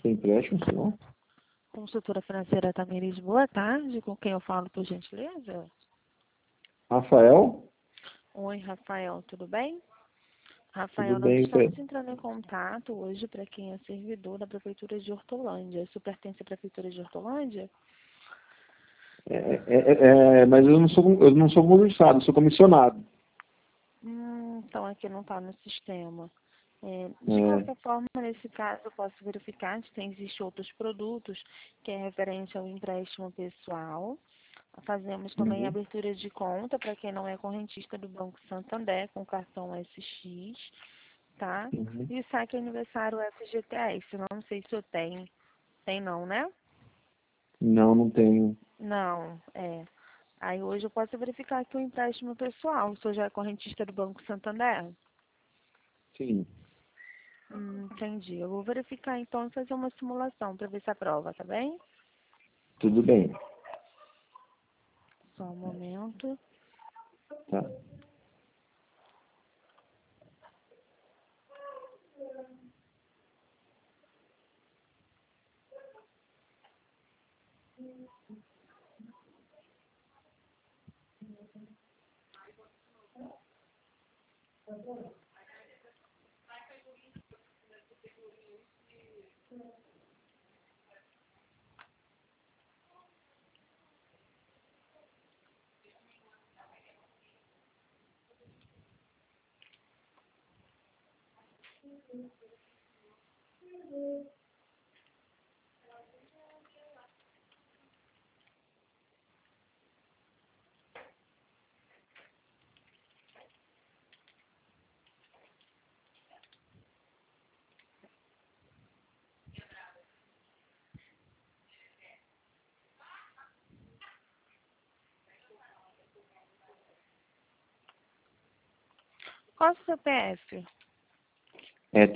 Tem empréstimo, senhor? Consultora financeira Tamires, boa tarde. Com quem eu falo, por gentileza? Rafael? Oi, Rafael, tudo bem? Tudo Rafael, nós bem, estamos entrando em contato hoje para quem é servidor da Prefeitura de Hortolândia. Isso pertence à Prefeitura de Hortolândia? mas eu não sou concursado, eu sou comissionado. Então aqui não está no sistema. De É, qualquer forma, nesse caso, eu posso verificar se existem outros produtos que é referente ao empréstimo pessoal. Fazemos também uhum, abertura de conta para quem não é correntista do Banco Santander com cartão SX, tá? uhum. E o saque aniversário FGTS. Não sei se eu tenho. Tem não, né? Não, não tenho. Não, é. Aí hoje eu posso verificar aqui o empréstimo pessoal. O senhor já é correntista do Banco Santander? Sim, Entendi. Eu vou verificar então e fazer uma simulação para ver se aprova, tá bem? tudo bem. Só um momento. Tá. Qual é o seu CPF? É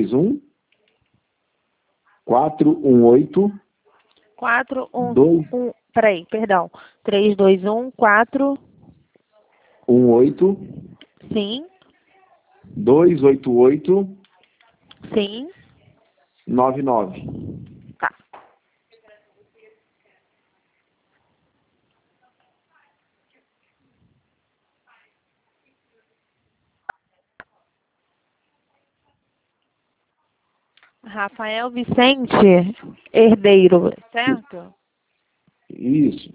321 418 218 Peraí, perdão. 321 4. Sim, 288 sim. 99. Tá. Rafael Vicente Herdeiro, certo? Isso.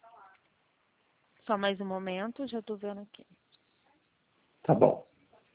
Só mais um momento, já estou vendo aqui. Tá bom.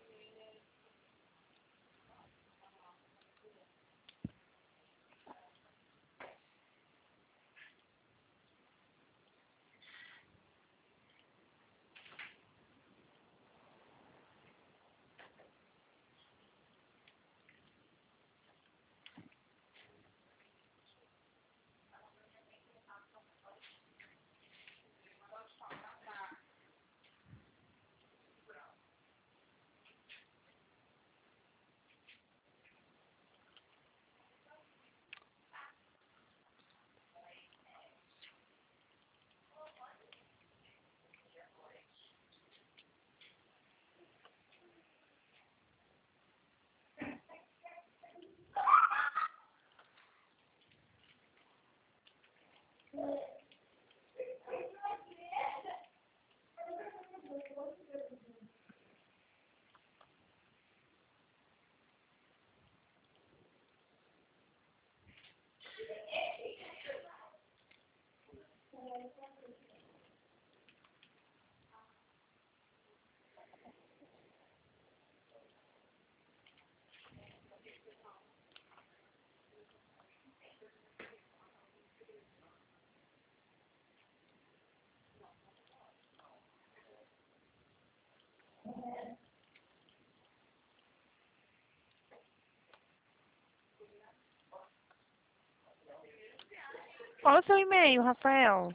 Qual é o seu e-mail, Rafael?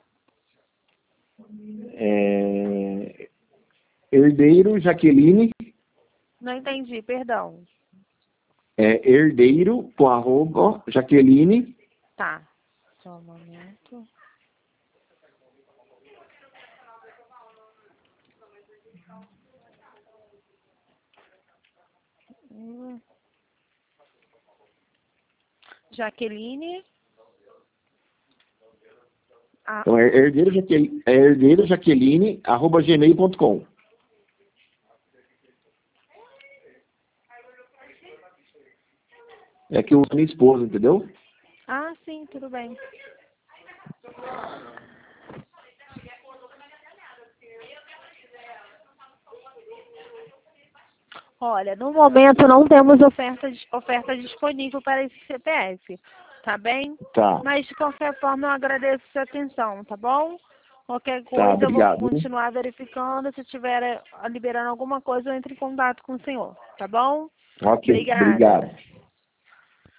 Herdeiro Jaqueline, Não entendi, perdão. herdeiro com arroba Jaqueline, Tá. Só um momento. Jaqueline. então herdeiro Jaqueline, arroba gmail.com. É que eu minha esposa, entendeu? Ah, sim, tudo bem. Olha, no momento não temos oferta disponível para esse CPF, tá bem? Tá, Mas de qualquer forma eu agradeço a sua atenção, tá bom? Qualquer tá, coisa eu vou obrigado. continuar verificando. Se estiver liberando alguma coisa, eu entro em contato com o senhor, tá bom? Ok, Obrigada. obrigado.